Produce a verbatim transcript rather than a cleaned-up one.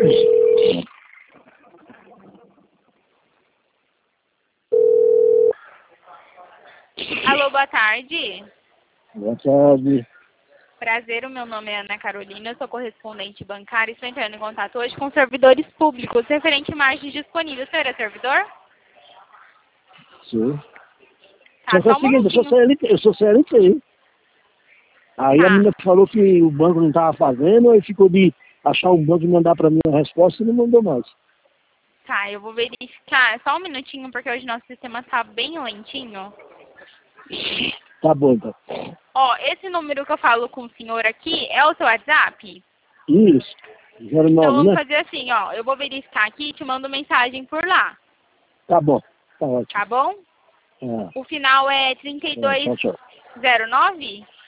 Alô, boa tarde. Boa tarde. Prazer, o meu nome é Ana Carolina, eu sou correspondente bancária e estou entrando em contato hoje com servidores públicos referente a margens disponíveis. Você é servidor? Sim. Tá, Só que é só o um seguinte, eu sou minutinho. C L T, eu sou C L T. Aí a Tá, menina falou que o banco não estava fazendo, aí ficou de achar um banco e mandar para mim a resposta e não mandou mais. tá, eu vou verificar. Só um minutinho, porque hoje nosso sistema está bem lentinho. Tá bom, então. Ó, esse número que eu falo com o senhor aqui é o seu WhatsApp? Isso. zero Então nove, vamos né? fazer assim, ó. Eu vou verificar aqui e te mando mensagem por lá, Tá bom. Tá ótimo. tá bom? É, O final é trinta e é, dois tchau, tchau. zero nove?